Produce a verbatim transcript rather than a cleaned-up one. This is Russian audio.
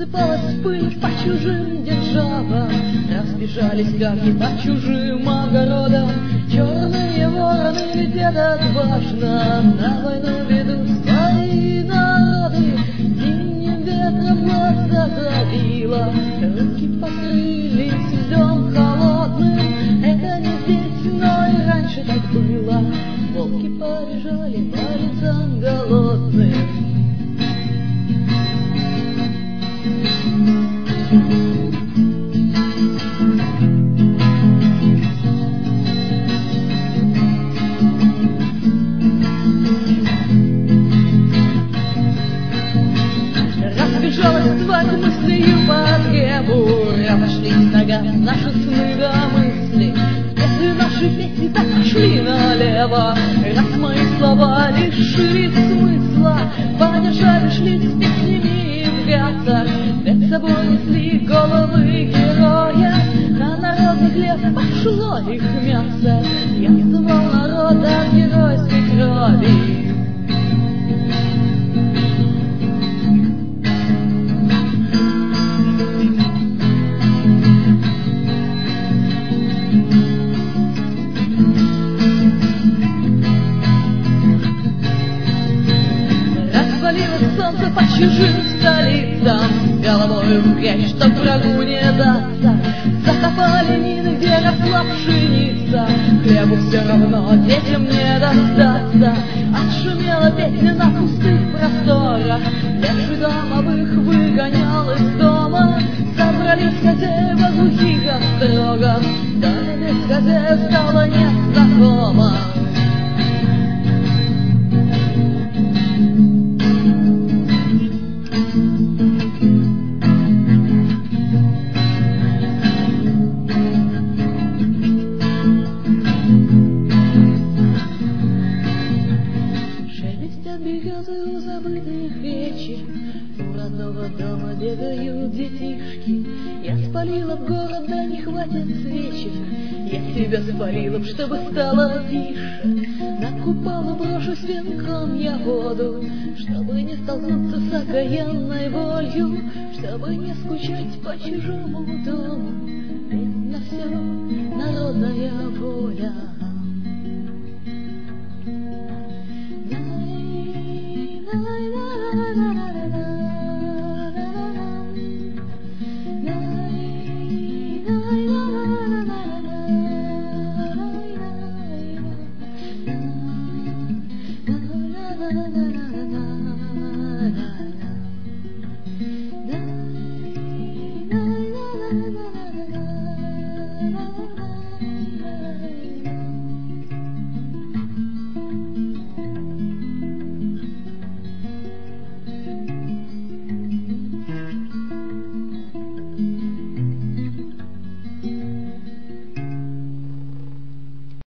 Рассыпалась пыль по чужим державам, разбежались карги по чужим огородам. Черные вороны летят отважно, на войну ведут свои народы. Зимним ветром глаза забило, руки покрылись льдом холодным. Это не здесь, но и раньше так было. Волки побежали по лицам голодным. Разбежалась тварь мыслью по древу, разошлись нога наши сны до мысли. Если наши песни так шли налево, раз мои слова лишились смысла, подержали шли с песнями в гасах, перед собой несли головы героя, а народный хлеб пошло их мясо. Я звал народ от геройской крови. Развалилось солнце по чужим столицам, головою в грязь, чтоб врагу не даться. Закопали мины, где росла пшеница, хлебу все равно детям не достаться. Отшумела песня на пустых просторах, леший домовых выгонял из дома. Собрались хозяева глухих острогов, доме без хозяев стало незнакомо. Березы у забытых речи, у родного дома бегают детишки. Я спалила б город, да не хватит свечи. Я себя спалила б, чтобы стало тише. Накупала брошу с венком я воду, чтобы не столкнуться с окаянной болью, чтобы не скучать по чужому дому. Ведь на все народная воля. Na na na na